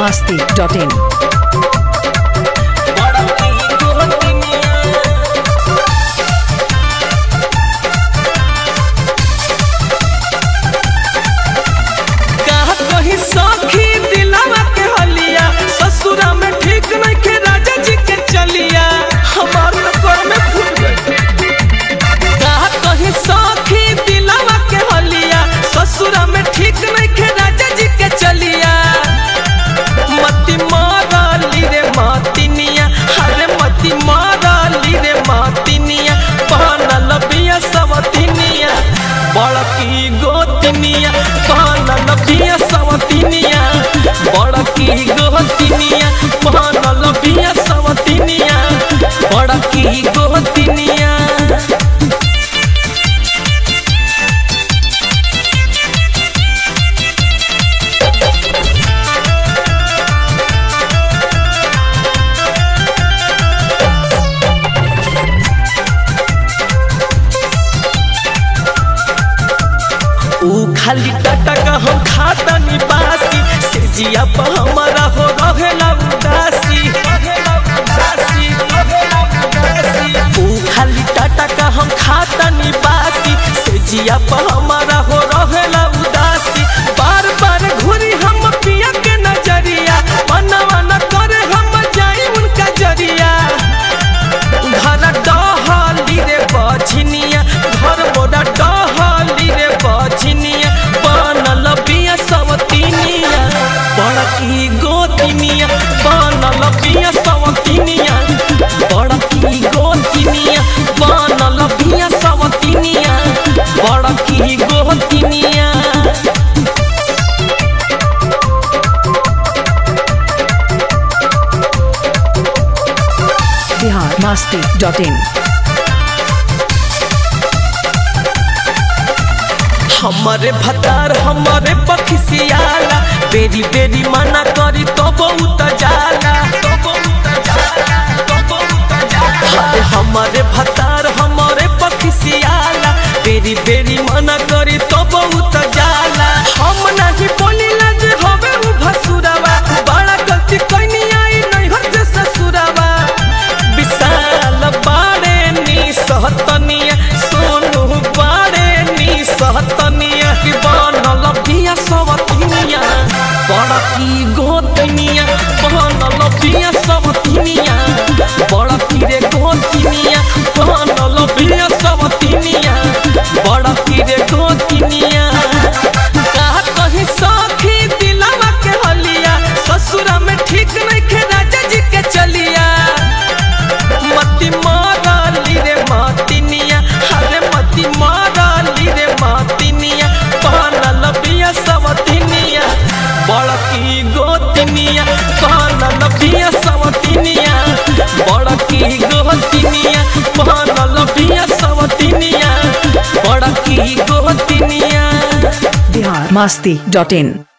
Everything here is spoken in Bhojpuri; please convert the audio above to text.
biharmasti.in बड़की गोतनिया पहनल बिया सवतिनिया बड़की गोतनिया पहनल बिया सवतिनिया बड़की गोतनिया खाली टटका हम खातनी बासी से जिया पर हमारा हो रहेला उदासी खाली टटका हम खातनी बासी से जिया पर हमारा हो रहेला उदासी बार बार घूरी हम पिया के नजरिया मनवा न करे हम जाई उनका जरिया घर डहली रे बछनिया घर मोरा डहली रे बछनिया बनल बिया सवतिनिया बड़की गोतनिया बनल बिया सवतिनिया बड़की गोतनिया बनल बिया सवतिनिया बड़की गोतनिया biharmasti.in हमारे भतार हमारे पखिसियाला बेरी बेरी मना करी तो बहुत जाला हमारे भतार हमारे पखिसियाला बेरी बेरी मना करी तो बहुत जाला हम नहीं बोली लज हवे उ भसुरावा बड़ा गलती कइनी आई नहीं हर से ससुरावा विशाल बाड़े नी सहतनिया सोनू बाड़े नी सहतनिया की बनल बिया सवतिनिया बड़की गोतनिया बनल बिया सवतिनिया बड़की रे गोतनिया बनल बिया सवतिनिया बड़की रे गोतनिया कहा कहीं सखी दिलवा के हलिया ससुरा में ठीक नहीं खे राजा जी के चलिया मती मारली रे मातिनिया हरे मती मारली रे मातिनिया पहनल बिया सवतिनिया बड़की गोतनिया पहनल बिया सवतिनिया बड़की गोतनिया पहनल बिया सवतिनिया बड़की गोतनिया biharmasti.in